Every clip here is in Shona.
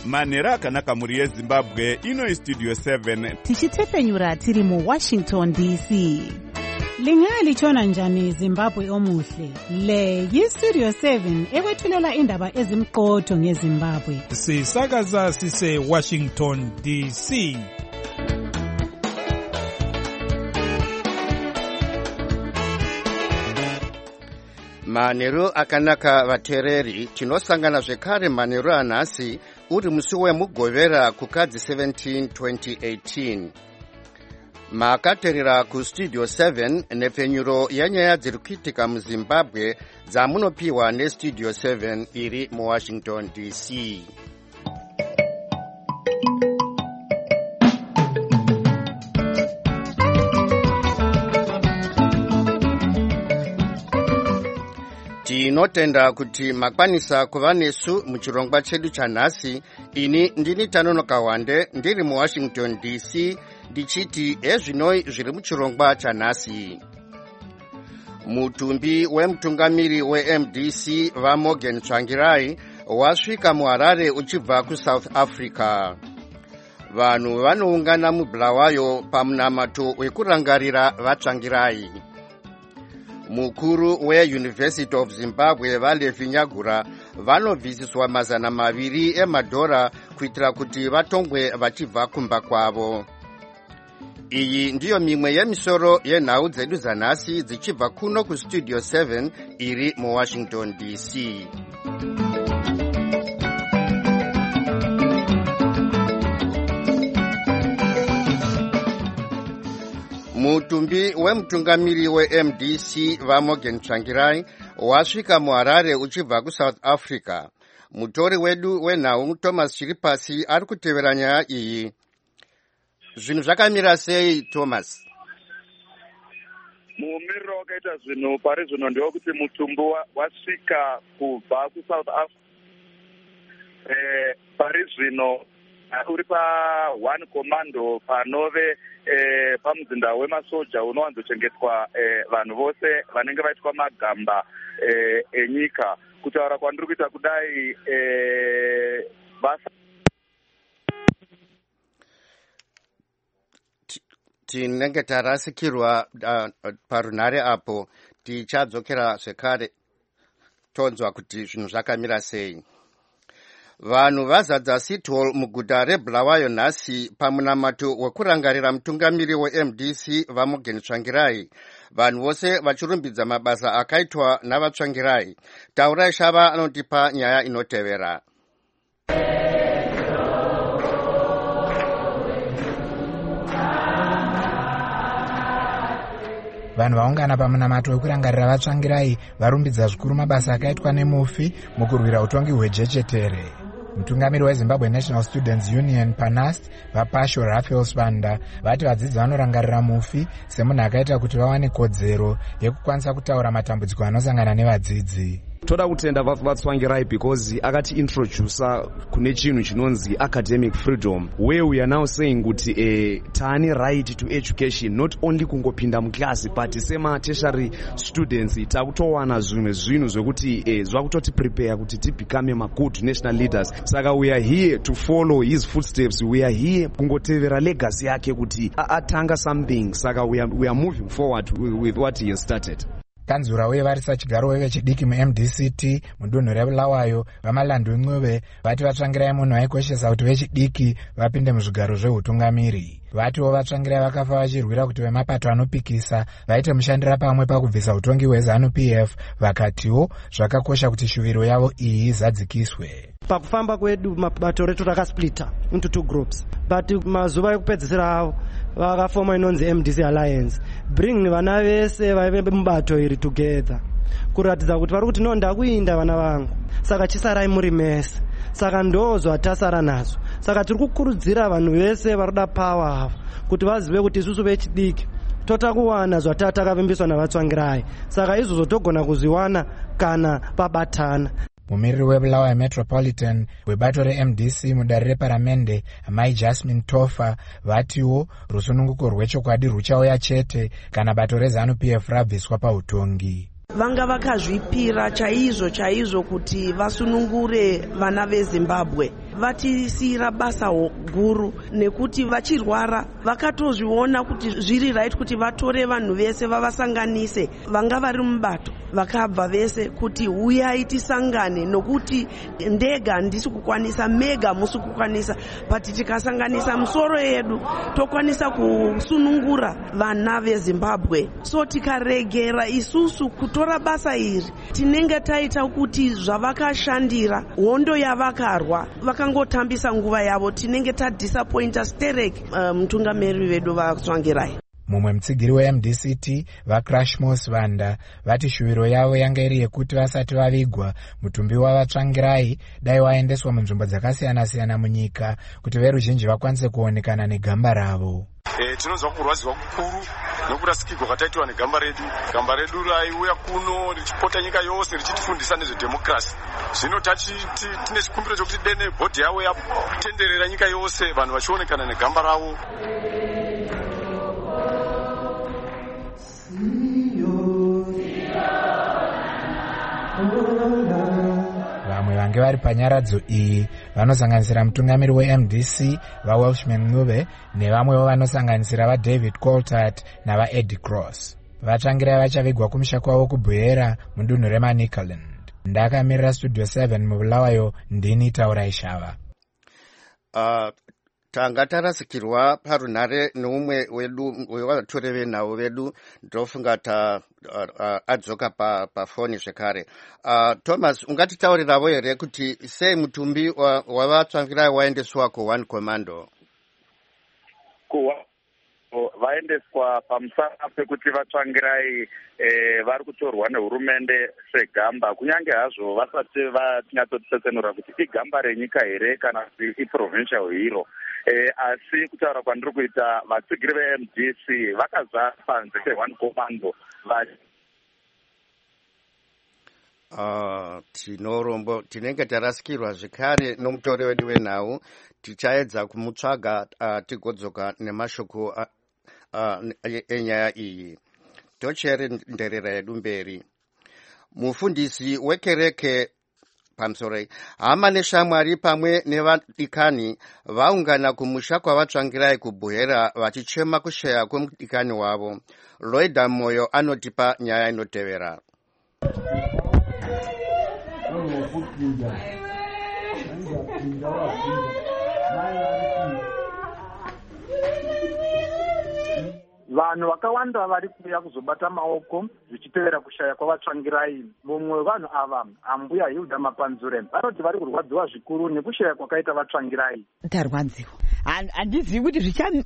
manhero akanaka mhuri yezimbabwe. Ino Studio 7 tichitefenyura tiri muWashington DC. Lingalitshona njani Zimbabwe omuhle? Le yiStudio 7 ekwethulela indaba ezimqotho ngeZimbabwe. Sisakaza sise Washington DC. Manhero akanaka vateereri, tinosangana zvekare manhero anhasi uri musi wemugovera kukadzi 17 2018. Makateerera kuStudio 7 nepfenyuro yenyaya dziri kuitika muZimbabwe dzamunopiwa neStudio 7 iri muWashington DC. Tinotenda kuti makwanisa kuva nesu muchirongwa chedu chanhasi. Ini ndini Tanonoka Wande ndiri muWashington DC ndichiti ezvinoi zviri muchirongwa chanhasi. Mutumbi wemutungamiri weMDC vaMorgan Tsvangirai wasvika muHarare uchibva kuSouth Africa. Vanhu vanoungana muBulawayo pamunamato wekurangarira vaTsvangirai. Mukuru weUniversity of Zimbabwe vaLevi Nyagura vanobvisiswa $200 emadhora kuitira kuti vatongwe vachibva kumba kwavo. Iyi ndiyo mimwe yemisoro yenhau dzedu zanhasi dzichibva kuno kuStudio 7 iri muWashington DC. Mutumbi wemutungamiri weMDC vaMorgan Tsvangirai wasvika muHarare uchibva kuSouth Africa. Mutori wedu wenhau Thomas Chiripasi ari kutevera nyaya iyi. Zvinhu zvakamira sei Thomas? Mumiriro wakaita zvinhu pari zvino ndewekuti mutumbi wasvika kubva kuSouth Africa. Pari zvino uri pa1 commando panove pamuzinda wemasoja unowanzochengetwa vanhu vose vanenge vaitwa magamba enyika. Kutaura kwandiri kuita kudai basa tinenge tarasikirwa parunhare apo. Tichadzokera zvekare tonzwa kuti zvinhu zvakamira sei. Vanhu vazadza City Hall muguta reBulawayo nhasi pamunamato wekurangarira mutungamiri weMDC vaMorgan Tsvangirai. Vanhu vose vachirumbidza mabasa akaitwa navaTsvangirai. Taurai Shava anotipa nyaya inotevera. Vanhu vaungana pamunamato wekurangarira vaTsvangirai varumbidza zvikuru mabasa akaitwa nemufi mukurwira utongi hwejechetere. Mutungamiri weZimbabwe National Students Union PANAST vaPasho Raphael Svanda vati vadzidzi vanorangarira mufi semunhu akaita kuti vawane kodzero yekukwanisa kutaura matambudziko anosangana nevadzidzi. Toda kutenda vaTsvangirai because akati introducer kune chinhu chinonzi academic freedom, where we are now saying kuti tane right to education, not only kungopinda muklasi but sema tertiary students takutowana zvinhu zvekuti zvakutoti prepare kuti ti become good national leaders. Saka we are here to follow his footsteps, we are here kungotevera legacy yake kuti atanga something. Saka we are moving forward with what he has started. Kanzura wevarisa chigaro wevechidiki muMDCT mudunhu reBulawayo vamalandu eNcube vati vaTsvangirai munhu aikoshesa kuti vechidiki vapinde muzvigaro zveutungamiri. Vatiwo vaTsvangirai vakafa vachirwira kuti vemapato anopikisa vaite mushandira pamwe pakubvisa utongi hweZANU-PF. Vakatiwo zvakakosha kuti shuviro yavo iyi izadzikiswe. Pakufamba kwedu mabato retu rakasplita into 2 groups, but mazuva ekupedzisira avo vakafoma inonzi MDC Alliance, bring vana vese vaive mubato iri together kuratidza kuti vari kuti nonda kuinda vana vangu, saka chisarai muri mese. Saka ndozva tasara nazvo. Saka tiri kukurudzira vanhu vese varikuda power avo kuti vazive kuti isusu vechidiki totakuwana zvatatakavimbiswa navaTsvangirai. Saka izvozvo togona kuzviwana kana pabatana. Mumiriri weBulawayo Metropolitan webato reMDC mudare reparamende Mai Jasmine Tofa vatiwo rusununguko rwechokwadi ruchauya chete kana bato reZANU-PF rabviswa pautongi. Vanga vakazvipira chaizvo kuti vasunungure vana veZimbabwe. vatisiyira basa guru, nekuti vachirwara vakatozviona kuti zviri right kuti vatore vanhu vese vavasanganise, vanga vari mubato vakabva vese kuti uyai tisangane, nokuti ndega handisi kukwanisa, mega musi kukwanisa, but tikasanganisa musoro yedu tokwanisa kusunungura vana veZimbabwe. So tikaregera isusu kutora basa iri, tinenge taita kuti zvavakashandira, hondo yavakarwa, vakangotambisa nguva yavo, tinenge tadisappointa Sterek, mutungamiri vedu vaTsvangirai. Mumwe mutsigiri weMDCT vaCrashmos Vanda vati shuviro yavo yanga iri yekuti vasati vavigwa mutumbi wavaTsvangirai dai waendeswa munzvimbo dzakasiyana-siyana munyika kuti veruzhinji vakwanise kuonekana negamba ravo. Tinonzwa kurwadziwa kukuru nokurasikirwa kwataitwa negamba redu. Gamba redu raiuya kuno richipota nyika yose richitifundisa nezvedhemokirasi. Zvino tine chikumbiro chokuti dene bhodhi yavo yatenderera nyika yose vanhu vachionekana negamba ravo. Vamwe vange vari panyaradzo iyi vanosanganisira mutungamiri weMDC vaWelshman Ncube nevamwewo vanosanganisira vaDavid Coltart navaEddie Cross. Vatsvangirai vachavigwa kumusha kwavo kuBuera mudunhu reManicaland. Ndakamirira Studio 7 muBulawayo, ndini Taurai Shava. Tanga tarasikirwa parunhare neumwe wedu wevatore venhau vedu, ndofunga adzoka pafoni zvekare. Thomas, ungatitaurirawo here kuti sei mutumbi wavaTsvangirai waendeswa kuOne Commando? Vaendeswa pamusana pekuti vaTsvangirai vari kutorwa nehurumende segamba, kunyange hazvo vasati vanyatsotisetsenura kuti igamba renyika here kana kuti iprovincial hero. Asi kutaura kwandiri kuita, vatsigiri veMDC vakazara panze peOne Commando. Tinenge tarasikirwa zvekare nomutori wedu wenhau, tichaedza kumutsvaga tigodzoka nemashoko enyaya iyi. Tocherenderera yedu mberi. Mufundisi wekereke hama neshamwari pamwe nevadikani vaungana kumusha kwavaTsvangirai kuBuera vachichema kushaya kwemudikani wavo. Loida Moyo anotipa nyaya inotevera. Vanhu vakawanda vari kuuya kuzobata maoko zvichitevera kushaya kwavaTsvangirai. Mumwe wevanhu ava, Ambuya Hilda Mapanzure, vanoti vari kurwadziwa zvikuru nekushaya kwakaita vaTsvangirai. Tarwadziwa. Handizivi kuti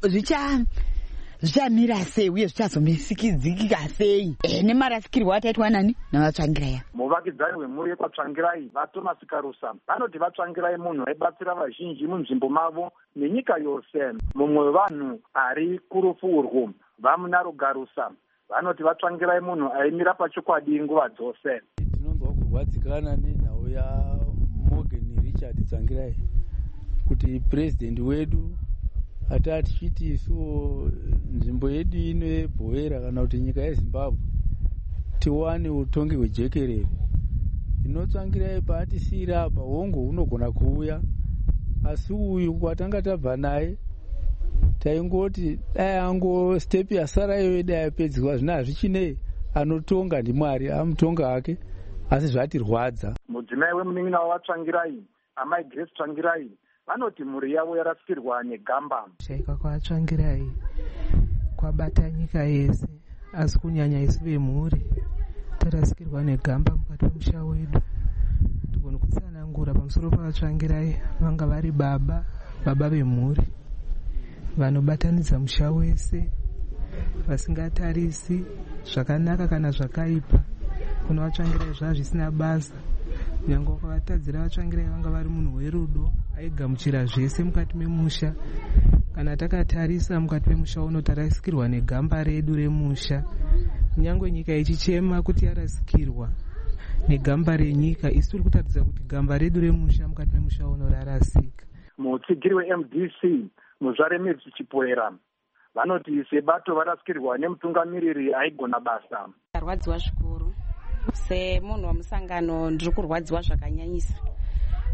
zvichamira sei uye zvichazomisikidzikika sei nemarasikirwo ataitwa nani navaTsvangirai. Muvakidzani wemhuri yekwaTsvangirai vaThomas Karusa vanoti vaTsvangirai munhu aibatsira vazhinji munzvimbo mavo nenyika yose. Mumwe wevanhu ari kurufu urwu, Vamunaro Garusa, vanoti vaTsvangirai munhu aimira pachokwadi nguva dzose. Tinonzwa kurwadzikana nenhau yaMorgan Richard Tsvangirai kuti president wedu atatichiti isu nzvimbo yedu ino yeBuera kana kuti nyika yeZimbabwe tiwane utongi hwejekerere. InoTsvangirai paatisiyira apa hongo unogona kuuya, asi uyu kwatanga tabva naye taingoti dai ango step yasara iwe dai yapedzwa, zvino hazvichinei, anotonga ndiMwari, amutonga wake, asi zvatirwadza. Mudzimai wemunin'ina wavaTsvangirai, amai Grace Tsvangirai, vanoti mhuri yavo yarasikirwa negamba. Shaika kwaTsvangirai kwabata nyika yese, asi kunyanya isu vemhuri tarasikirwa negamba mukati memusha wedu. Tigona kutsanangura pamusoro pavaTsvangirai, vanga vari baba vemhuri vanobatanidza musha wese, vasingatarisi zvakanaka kana zvakaipa. Kuna vaTsvangirai zvazvisina basa, nyange ukavatadzira vaTsvangirai vanga vari munhu werudo, aigamuchira zvese mukati memusha. Kana takatarisa mukati memusha uno tarasikirwa negamba redu remusha. Nyange nyika ichichema kuti yarasikirwa negamba renyika, isu tiri kutaridza kuti gamba redu remusha mukati memusha uno rarasika. Mutsigiri weMDC Muzvare Chipoera vanoti sebato varasikirwa nemutungamiriri aigona basa. Tarwadziwa zvikuru semunhu wamusangano, ndiri kurwadziwa zvakanyanyisa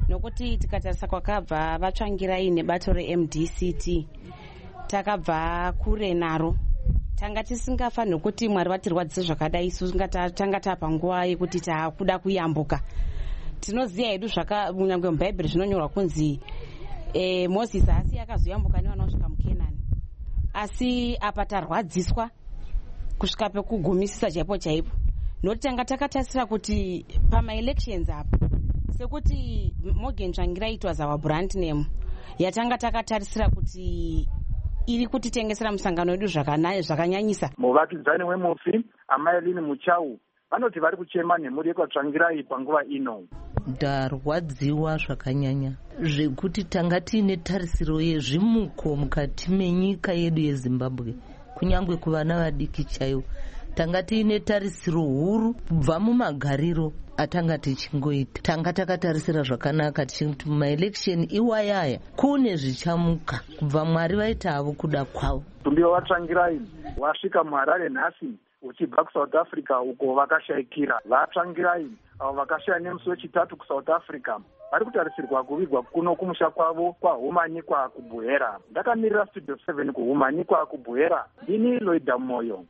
nokuti tikatarisa kwakabva vatsvangirai nebato reMDCT takabva kure naro. Tanga tisingafanirwi kuti Mwari vatirwadzise zvakadai, isu tanga tapa nguva yekuti takuda kuyambuka. Tinoziya hedu nyangwe mubhaibheri zvinonyorwa kunzi Mozisi asi akazoyambuka nevana kusvika muKenani, asi apa tarwadziswa kusvika pekugumisisa chaipo chaipo, nokuti tanga takatarisira kuti pamaelections apa sekuti Morgan Tsvangirai it was our brand name yatanga takatarisira kuti iri kutitengesera musangano wedu zvakanyanyisa. Muvakidzani wemufi Amaelini Muchau vanoti vari kuchema nemhuri yekwaTsvangirai panguva ino. Ndarwadziwa zvakanyanya zvekuti tanga tiine tarisiro yezvimuko mukati menyika yedu yeZimbabwe, kunyangwe kuvana vadiki chaivo. Tanga tiine tarisiro huru kubva mumagariro atanga tichingoita. Tanga takatarisira zvakanaka tichiti mumaelection iwayaya kune zvichamuka kubva Mwari vaita havo kuda kwavo. Mutumbi waTsvangirai wasvika muHarare nhasi uchibva kuSouth Africa uko vakashayikira. VaTsvangirai avo vakashaya nemusi wechitatu kuSouth Africa vari kutarisirwa kuvigwa kuno kumusha kwavo kwaHumanikwa kuBuhera. Ndakamirira Studio 7 kuHumanikwa kuBuhera. Ndini Loida Moyo.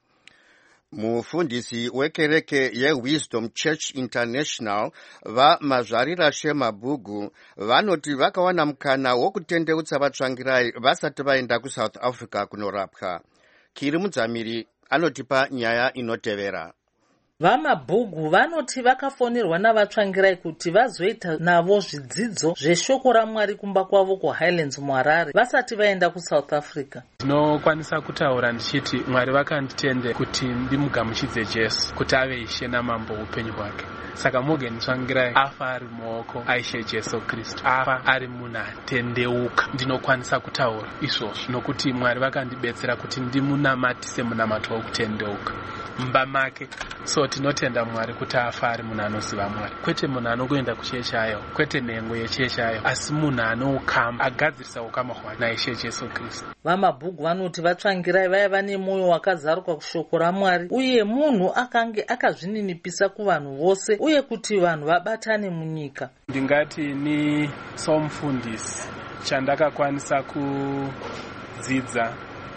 Mufundisi wekereke yeWisdom Church International vaMazvarira Shemabhugu vanoti vakawana mukana wokutendeutsa vaTsvangirai vasati vaenda kuSouth Africa kunorapwa. Kiri Mudzamiri anotipa nyaya inotevera. VaMabhugu vanoti vakafonerwa navaTsvangirai kuti vazoita navo zvidzidzo zveshoko raMwari kumba kwavo kuHighlands muHarare vasati vaenda kuSouth Africa. Ndinokwanisa kutaura ndichiti Mwari vakanditende kuti ndimugamuchidze Jesu kuti ave Ishe namambo upenyu hwake. Saka Morgan Tsvangirai afa ari mumaoko aIshe Jesu Kristu, afa ari munhu atendeuka. Ndinokwanisa kutaura izvozvo nokuti Mwari vakandibetsera kuti ndimunamatise munamato wokutendeuka mumba make. So tinotenda Mwari kuti afa ari munhu anoziva Mwari, kwete munhu anongoenda kuchechi ayo, kwete nhengo yechechi ayo, asi munhu anoukama agadzirisa ukama hwake naIshe Jesu Kristu. VaMabhugu vanoti vaTsvangirai vaiva nemwoyo wakazaruka kushoko raMwari uye munhu akange akazvininipisa kuvanhu vose uye kuti vanhu vabatane munyika. Ndingati ni somufundisi chandakakwanisa kudzidza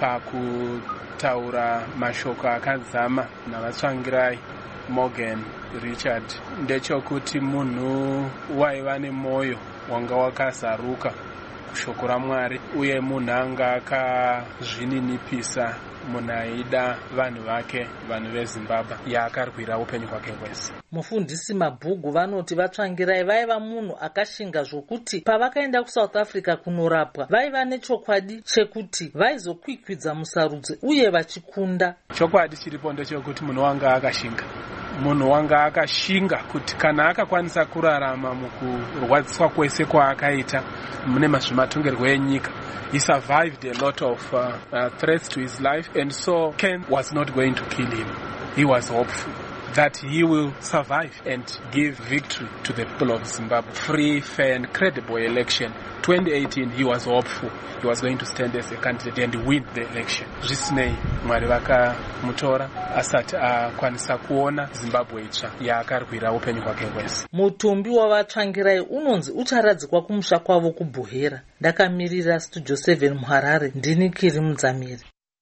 pakutaura mashoko akadzama navaTsvangirai Morgan Richard ndechokuti munhu waiva nemwoyo wanga wakazaruka kushoko raMwari uye munhu anga akazvininipisa, munhu aida vanhu vake, vanhu veZimbabwe yaakarwira upenyu hwake hwese. Mufundisi Mabhugu vanoti vaTsvangirai vaiva munhu akashinga zvokuti pavakaenda kuSouth Africa kunorapwa vaiva nechokwadi chekuti vaizokwikwidza musarudzo uye vachikunda. Chokwadi chiripo ndechekuti munhu wanga akashinga, munhu wanga akashinga kuti kana akakwanisa kurarama mukurwadziswa kwese kwaakaita mune mazvimatongerwo enyika. He survived a lot of threats to his life, and so Ken was not going to kill him. He was hopeful that he will survive and give victory to the people of Zimbabwe. Free, fair and credible election. 2018, he was hopeful he was going to stand as a candidate and win the election. Zvisinei, Mwari vakamutora asati akwanisa kuona Zimbabwe itsva yaakarwira upenyu hwake hwese. Mutumbi wavaTsvangirai unonzi ucharadzikwa kumusha kwavo kuBuhera. Ndakamirira Studio 7 muHarare. Ndini Kiri Mudzamiri.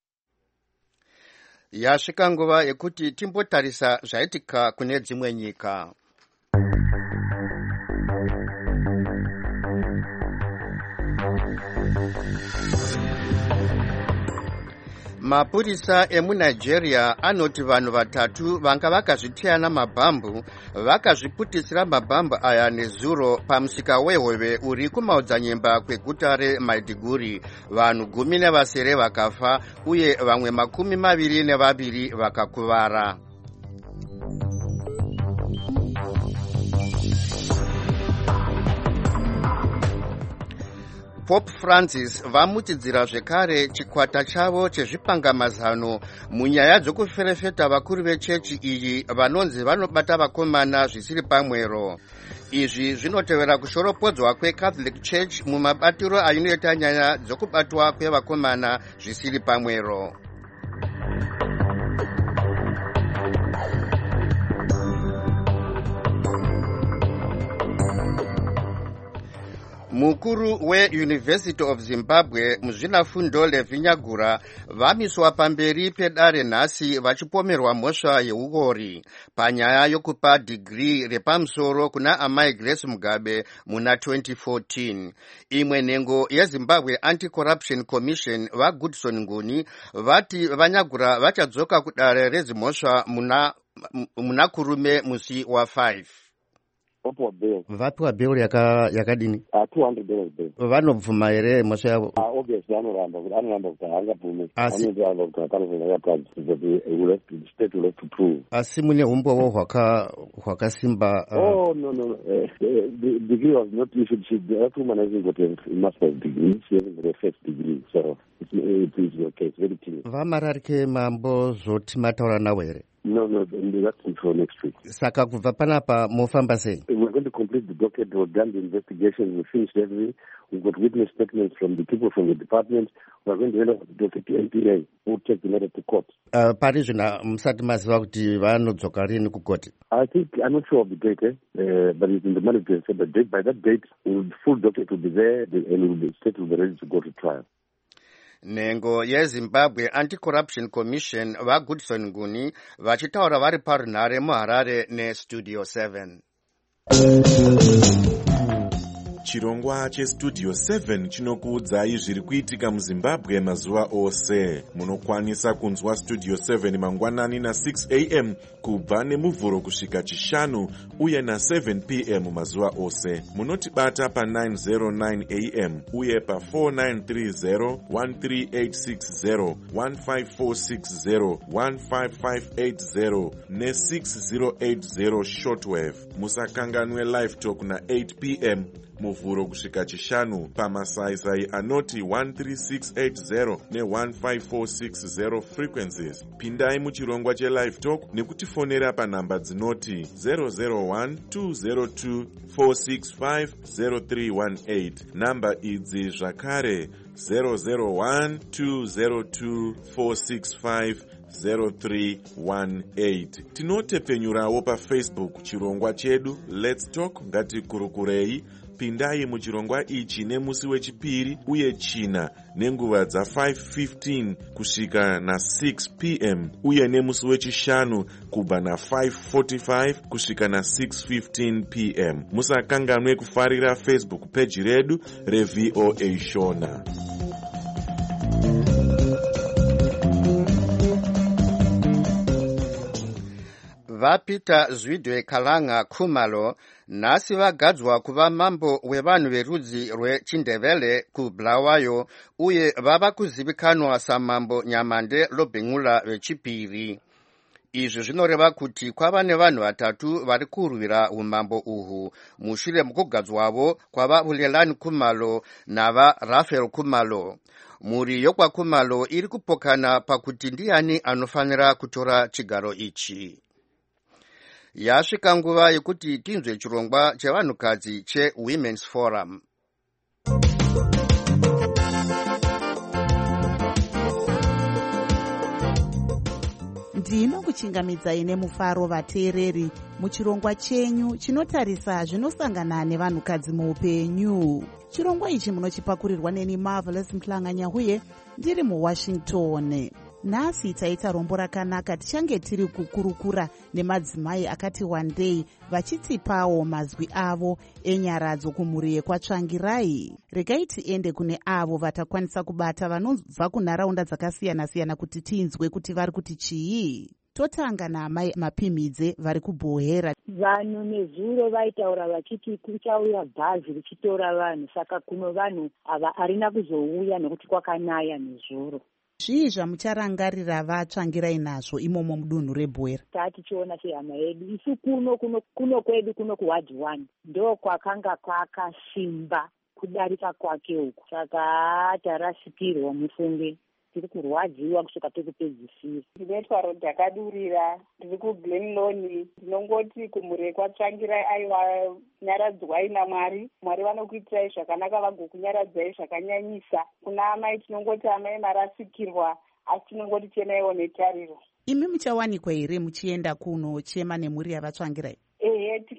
Yasvika nguva yekuti timbotarisa zvaitika kune dzimwe nyika. Mapurisa emuNigeria anoti vanhu vatatu vanga vakazvitiyana mabhambu vakazviputisira mabhambu aya nezuro pamusika wehove uri kumaodzanyemba kweguta reMaiduguri. Vanhu 18 vakafa uye vamwe 22 vakakuvara. Pope Francis vamutidzira zvekare chikwata chavo chezvipangamazano munyaya dzokuferefeta vakuru vechechi iyi vanonzi vanobata vakomana zvisiri pamwero. Izvi zvinotevera kushoropodzwa kweCatholic Church mumabatiro ainoita nyaya dzokubatwa kwevakomana zvisiri pamwero. Mukuru weUniversity of Zimbabwe muzvinafundo leVhinyagura vamiswa pamberi pedare nhasi vachipomerwa mhosva yeugori panyaya yokupa dhigiri repamusoro kuna amai Grace Mugabe muna 2014. Imwe nhengo yeZimbabwe Anti-Corruption Commission vaGoodson Nguni vati Vanyagura vachadzoka kudare rezimhosva muna kurume musi wa5. Vapiwa bail yakadini? $200 vanobvuma here mhosva yavo? Obviously anoramba kuti haangabvume. Anoramba kuti hapana kuti state will have to prove. Asi mune umboo hwakasimba. No. The degree was not issued. That woman hasn't got a master's degree. She hasn't got a first degree. So it is okay. It's very clear. Vamararike mambo zoti mataura navo here? No, that's until next week. Saka kubva panapa mofamba sei? We're going to complete the docket. We've done the investigation. We finished everything. We've got witness statements from the people from the department. We're going to end up the docket to NPA. We'll take the matter to court. Pari zvina musati maziva kuti vanodzoka rini kukoti? I'm not sure of the date, but it's in the management. So by that date, the full docket will be there, and the state will be ready to go to trial. Nhengo yeZimbabwe Anti-Corruption Commission vaGoodson Nguni vachitaura vari parunhare muHarare neStudio 7. Chirongwa cheStudio 7 chinokuudzai zviri kuitika muZimbabwe mazuva ose. Munokwanisa kunzwa Studio 7 mangwanani na6 am kubva nemuvhuro kusvika chishanu uye na7 pm mazuva ose. Munotibata pa909 am uye pa4930, 13860, 15460, 15580 ne6080 shortwave. Musakanganwe live talk na8 pm muvhuro kusvika chishanu pamasaisai anoti 13680 ne15460 frequencies. Pindai muchirongwa chelive talk nekutifonera panhamba dzinoti 001-202-465-0318. Namba idzi zvakare 001-202-465-0318. Tinotepfenyurawo paFacebook chirongwa chedu Let's Talk ngatikurukurei. Pindai muchirongwa ichi nemusi wechipiri uye china nenguva dza5:15 kusvika na6 pm uye nemusi wechishanu kubva na5:45 kusvika na6:15 pm. Musakanganwe kufarira Facebook page redu reVOA Shona. VaPeter Zwidwe Kalanga Khumalo nhasi vagadzwa kuva mambo wevanhu verudzi rweChindevele kuBulawayo uye vava kuzivikanwa samambo Nyamande Lobhengula vechipiri. Izvi zvinoreva kuti kwava nevanhu vatatu vari kurwira umambo uhu mushure mukugadzwavo kwava Bulelani Khumalo navaRafael Khumalo. Mhuri yokwaKhumalo iri kupokana pakuti ndiani anofanira kutora chigaro ichi. Yasvika nguva yekuti tinzwe chirongwa chevanhukadzi cheWomen's Forum. Ndinokuchingamidzai nemufaro vateereri muchirongwa chenyu chinotarisa zvinosangana nevanhukadzi muupenyu. Chirongwa ichi munochipakurirwa neni Marvelous Mhlanganya uye ndiri muWashington. Nhasi taita rombo rakanaka tichange tiri kukurukura nemadzimai akati wandei vachitipawo mazwi avo enyaradzo kumhuri yekwaTsvangirai. Regai tiende kune avo vatakwanisa kubata vanobva kunharaunda dzakasiyana-siyana kuti tinzwe kuti vari kuti chii. Totanga naamai Mapimidze vari kuBhohera. Vanhu nezuro vaitaura vachiti kuchauya bhazi richitora vanhu, saka kuno vanhu ava arina kuzouya nekuti kwakanaya nezuro. Zvii zvamucharangarira vaTsvangirai nazvo imomo mudunhu reBhohera? Tichiona sehama yedu isu kuno kwedu kuno kuWard 1 ndo kwakanga kwakasimba kudarika kwake uku, saka tarasikirwa mufunge tiri kurwadziwa kusvika pekupedzisira. Ndinoitwa Rodhi Yakadurira, ndiri kuGlenloni. Ndinongoti kumhuri yekwaTsvangirai aiwa nyaradzwai naMwari. Mwari vanokuitirai zvakanaka vagokunyaradzai zvakanyanyisa. Kuna amai tinongoti amai marasikirwa, asi tinongoti chemaiwo netariro. Imi muchawanikwa here muchienda kunochema nemhuri yavaTsvangirai? Ehe,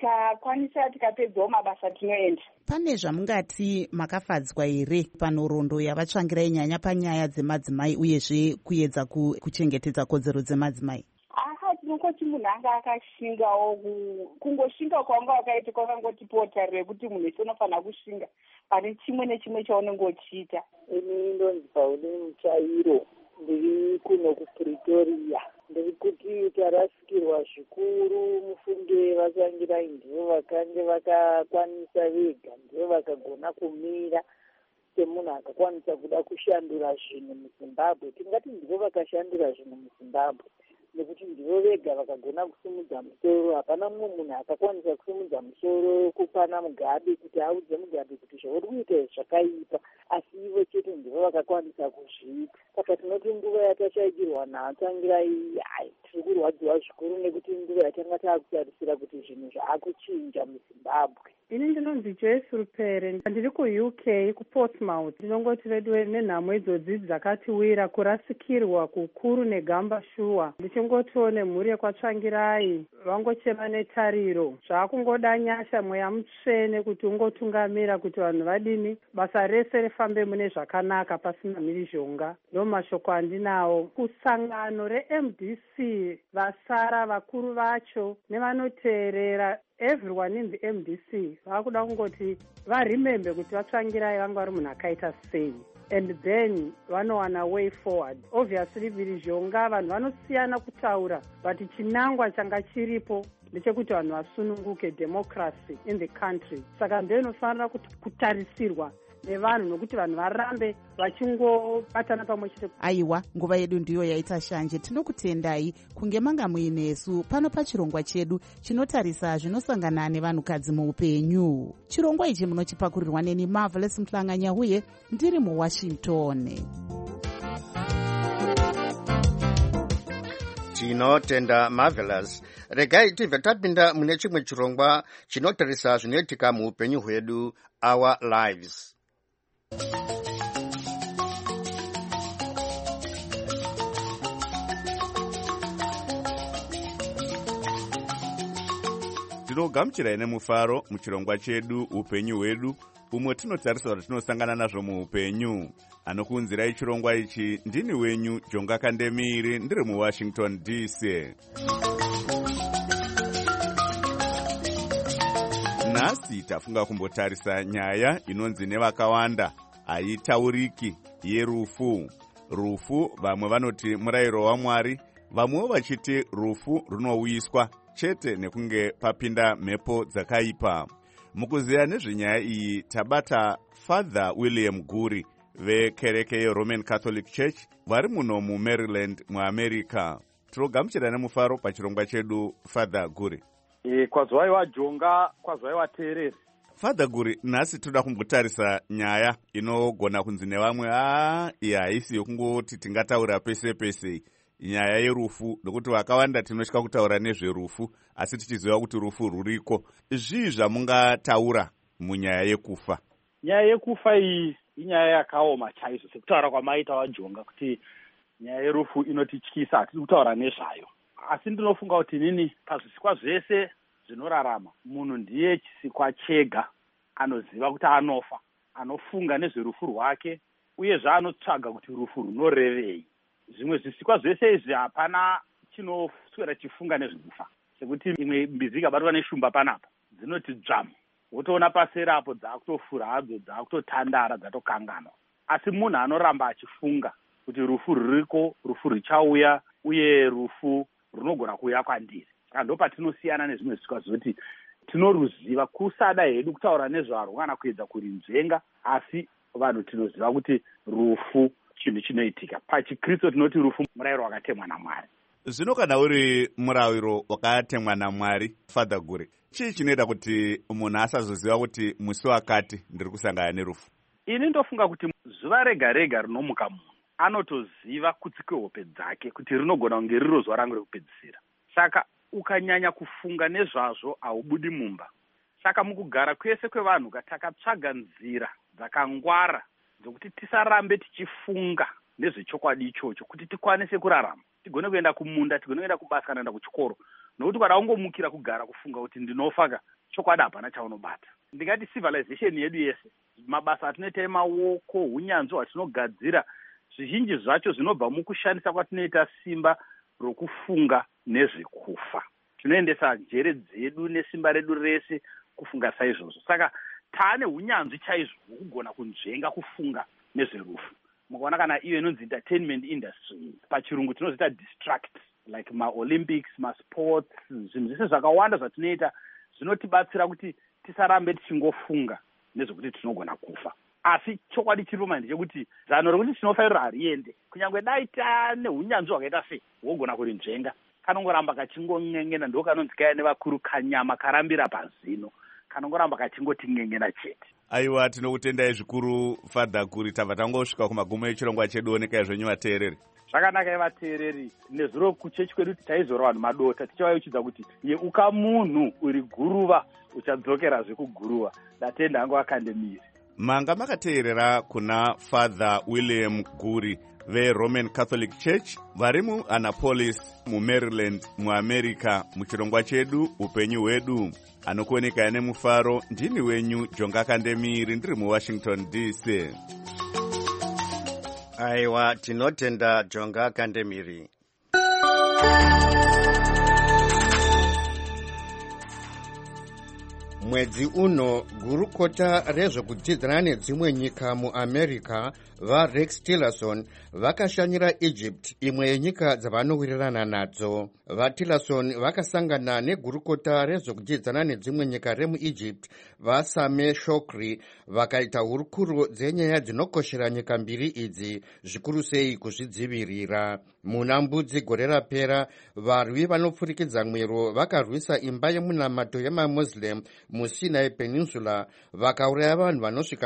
tikakwanisa tikapedzawo mabasa tinoenda. Pane zvamungati makafadzwa here panhoroondo yavatsvangirai nyanya panyaya dzemadzimai uyezve kuedza kuchengetedza kodzero dzemadzimai? Tinongoti munhu anga akashingawo, kungoshinga kwanga wakaita kwakangoti potarire kuti munhu wese unofanira kushinga pane chimwe nechimwe chaunenge uchiita. Ini ndonzi Pauline Muchairo, ndiri kuno kuPretoria. Ndiri kuti tarasikirwa zvikuru mufunge vatsangirai ndivo vakange vakakwanisa vega, ndivo vakagona kumira semunhu akakwanisa kuda kushandura zvinhu muZimbabwe. Tingati ndivo vakashandura zvinhu muZimbabwe nekuti ndivo vega vakagona kusimudza musoro. Hapana mumwe munhu akakwanisa kusimudza musoro kupana Mugabe kuti audze Mugabe kuti zvauri kuita zvakaipa, asi ivo chete ndivo vakakwanisa kuzviita. Saka tinoti nguva yatashayikirwa navatsangirai tiri kurwadziwa zvikuru nekuti nguva yatanga taakutarisira kuti zvinhu zvaakuchinja muZimbabwe. Ini ndinonzi Joyce Rupere, ndiri kuUK kuPortsmouth. Ndinongoti redu nenhamo idzodzi dzakatiwira, kurasikirwa kukuru negamba shuwa. Ndichingotiwo nemhuri yekwatsvangirai vangochema netariro, zvaakungoda nyasha mweya mutsvene kuti ungotungamira kuti vanhu vadini, basa rese rifambe mune zvakanaka pasina mhirizhonga. Ndo mashoko andinawo. Kusangano reMDC vasara vakuru vacho nevanoteerera everyone in the MDC vakuda kungoti varemembe kuti vatsvangirai vanga vari munhu akaita sei, and then vanowana way forward. Obviously mhirizhonga vanhu vanosiyana kutaura, but chinangwa changa chiripo ndechekuti vanhu vasununguke democracy in the country. Saka ndo inofanira kutarisirwa nevanhu nokuti vanhu varambe vachingobatana pamwe chete. Aiwa, nguva yedu ndiyo yaita shanje. Tinokutendai kunge manga muinesu pano pachirongwa chedu chinotarisa zvinosangana nevanhukadzi muupenyu. Chirongwa ichi munochipakurirwa neni Marvelous Mhlanganya uye ndiri muWashington. Tinotenda Marvelous. Regai tibve tapinda mune chimwe chirongwa chinotarisa zvinoitika muupenyu hwedu, Our Lives. Tinogamuchirai nemufaro muchirongwa chedu upenyu hwedu, umwe tinotarisa kuti tinosangana nazvo muupenyu. Anokuunzirai chirongwa ichi ndini wenyu Jonga Kandemiri, ndiri muWashington DC. Nhasi tafunga kumbotarisa nyaya inonzi nevakawanda haitauriki yerufu. Rufu vamwe vanoti murayiro waMwari, vamwewo vachiti rufu runouyiswa chete nekunge papinda mhepo dzakaipa. Mukuziya nezvenyaya iyi tabata Father William Guri vekereke yeRoman Catholic Church vari muno muMaryland muAmerica. Tinogamuchira nemufaro pachirongwa chedu, Father Guri. Kwazwaiwa Jonga, kwazwaiwa teereri. Father Guri, nhasi toda kumbotarisa nyaya inogona kunzi nevamwe iyi haisi yokungoti tingataura pese pese, nyaya yerufu, nokuti vakawanda tinotya kutaura nezverufu asi tichiziva kuti rufu ruriko. Zvii zvamungataura munyaya yekufa? Nyaya yekufa iyi inyaya yakaoma chaizvo, sekutaura kwamaita waJonga kuti nyaya yerufu inotityisa, hatisi kutaura nezvayo. Asi ndinofunga kuti nini pazvisikwa zvese zvinorarama munhu ndiye chisikwa chega anoziva kuti anofa, anofunga nezverufu rwake uye zvaanotsvaga kuti rufu runorevei. Zvimwe zvisikwa zvese izvi hapana chinoswera chifunga nezvekufa, sekuti imwe mbizi ikabatwa neshumba panapa dzinoti dzvamu, wotoona paserapo dzaakutofura hadzo, dzaakutotandara, dzatokanganwa. Asi munhu anoramba achifunga kuti rufu ruriko, rufu ruchauya uye rufu runogona kuuya kwandiri. Saka ndo patinosiyana nezvimwe zvisikwa zvoti tinoruziva, kusada hedu kutaura nezvarwo kana kuedza kurinzvenga, asi vanhu tinoziva kuti rufu chinhu chinoitika. PachiKristu tinoti rufu murayiro wakatemwa naMwari. Zvino kana uri murayiro wakatemwa naMwari, Father Guri, chii chinoita kuti munhu asazoziva kuti musi wakati ndiri kusangana nerufu? Ini ndofunga kuti zuva rega rega rinomuka munhu anotoziva kutsika hope dzake kuti rinogona kunge riro zuva rangu rekupedzisira. Saka ukanyanya kufunga nezvazvo haubudi mumba. Saka mukugara kwese kwevanhu takatsvaga nzira dzakangwara dzokuti tisarambe tichifunga nezvechokwadi ichocho, kuti tikwanise kurarama, tigone kuenda kumunda, tigone kuenda kubasa, kana kuenda kuchikoro, nokuti kana ungomukira kugara kufunga kuti ndinofa chokwadi hapana chaunobata. Ndingati civilization yedu yese, mabasa atinoita emaoko, unyanzvi hwatinogadzira, zvizhinji zvacho zvinobva mukushandisa kwatinoita simba rokufunga nezvekufa. Tinoendesa njere dzedu nesimba redu rese kufunga saizvozvo. Saka taane unyanzvi chaizvo hwekugona kunzvenga kufunga nezverufu. Mukaona kana iyo inonzi entertainment industry, pachirungu tinozita distract, like maolympics, masports, zvinhu zvese zvakawanda zvatinoita zvinotibatsira kuti tisarambe tichingofunga nezvekuti tinogona kufa. Asi chokwadi chiri pamandi chekuti zano rekuti tinofa hariende, kunyange dai taane unyanzvi hwakaita sei hwogona kurinzvenga, kanongoramba kachingong'eng'ena, ndo kanonzi kaya nevakuru kanyama karambira pazino, kanongoramba kachingoti ng'eng'ena chete. Aiwa, tinokutendai zvikuru Fadha Kuri, tabva tangosvika kumagumo echirongwa chedu. Onekai zvenyu vateereri. Zvakanaka vateereri, nezuro kuchechi kwedu taizora vanhu madota tichavaudza kuti yeuka munhu uri guruva uchadzokerazve kuguruva. Ndatenda hangu akandemiri. Manga makateerera kuna Father William Guri veRoman Catholic Church vari muAnnapolis muMaryland muAmerica, muchirongwa chedu upenyu hwedu. Anokuoneka nemufaro ndini wenyu Jonga Kandemiri, ndiri muWashington DC. Aiwa, tinotenda Jonga Kandemiri. Mwedzi uno gurukota rezvekudzidzana nedzimwe nyika muAmerica vaRex Tillerson vakashanyira Egypt, imwe yenyika dzavanowirirana nadzo. VaTillerson vakasangana negurukota rezvekudzidzana nedzimwe nyika remuEgypt vaSameh Shoukry, vakaita hurukuro dzenyaya dzinokoshera nyika mbiri idzi, zvikuru sei kuzvidzivirira. Muna mbudzi gore rapera, varwi vanopfurikidza mwero vakarwisa imba yemunamato yemaMuslim muSinai Peninsula, vakauraya vanhu vanosvika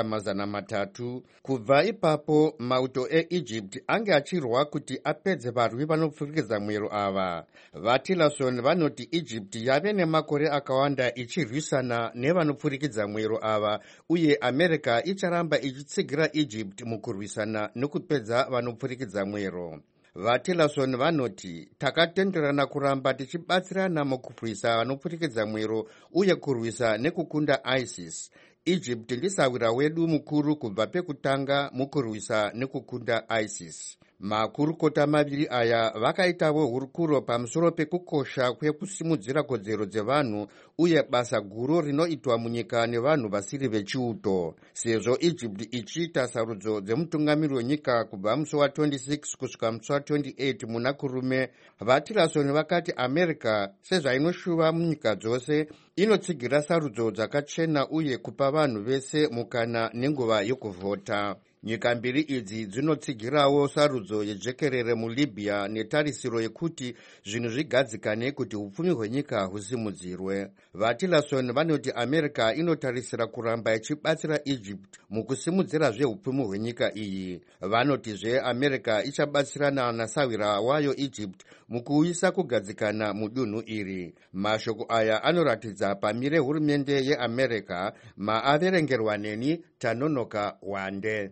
300. Kubva ipapo mauto eEgypt ange achirwa kuti apedze varwi vanopfurikidza mwero ava. VaTillerson vanoti Egypt yave nemakore akawanda ichirwisana nevanopfurikidza mwero ava, uye America icharamba ichitsigira Egypt mukurwisana nekupedza vanopfurikidza mwero. VaTillerson vanoti takatenderana kuramba tichibatsirana mukurwisa vanopfurikidza mwero uye kurwisa nekukunda ISIS. Egypt ndisawira wedu mukuru kubva pekutanga mukurwisa nekukunda ISIS. Makurukota maviri aya vakaitawo hurukuro pamusoro pekukosha kwekusimudzira kodzero dzevanhu uye basa guru rinoitwa munyika nevanhu vasiri vechiuto. Sezvo Egypt ichiita sarudzo dzemutungamiri wenyika kubva musi wa26 kusvika musi wa28 muna kurume, vaTillerson vakati America sezvainoshuva munyika dzose inotsigira sarudzo dzakachena uye kupa vanhu vese mukana nenguva yokuvhota. Nyika mbiri idzi dzinotsigirawo sarudzo yejekerere muLibya netarisiro yekuti zvinhu zvigadzikane kuti upfumi hwenyika husimudzirwe. VaTillerson vanoti America inotarisira kuramba ichibatsira Egypt mukusimudzira zveupfumi hwenyika iyi. Vanotizve America ichabatsirana nasawira wayo Egypt mukuisa kugadzikana mudunhu iri. Mashoko aya anoratidza pamire hurumende yeAmerica. Maaverengerwa neni Tanonoka Wande.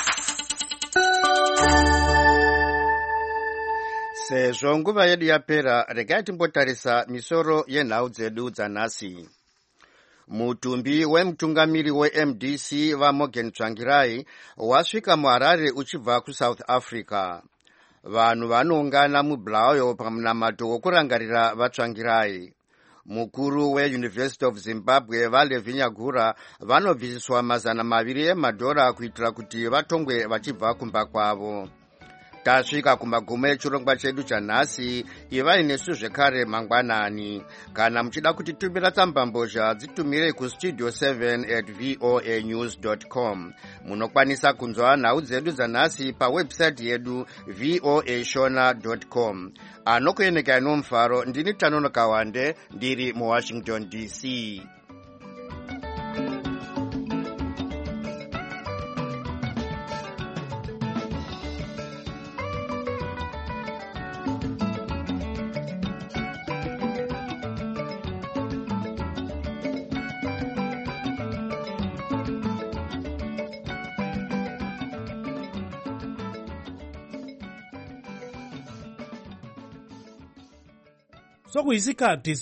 Sezvo nguva yedu yapera, regai timbotarisa misoro yenhau dzedu dzanhasi. Mutumbi wemutungamiri weMDC vaMorgan Tsvangirai wasvika muHarare uchibva kuSouth Africa. Vanhu vanoungana muBulawayo pamunamato wokurangarira vaTsvangirai. Mukuru weUniversity of Zimbabwe vaLevi Nyagura vanobvisiswa $200 emadhora kuitira kuti vatongwe vachibva kumba kwavo. Tasvika kumagumo echirongwa chedu chanhasi, ivai nesu zvekare mangwanani. Kana muchida kutitumira tsambambozha dzitumire kustudio 7@voanews.com. Munokwanisa kunzwa nhau dzedu dzanhasi pawebsite yedu voashona.com. Anokuenekai nomufaro, ndini Tanonoka Wande, ndiri muWashington DC. sokuyisikhathi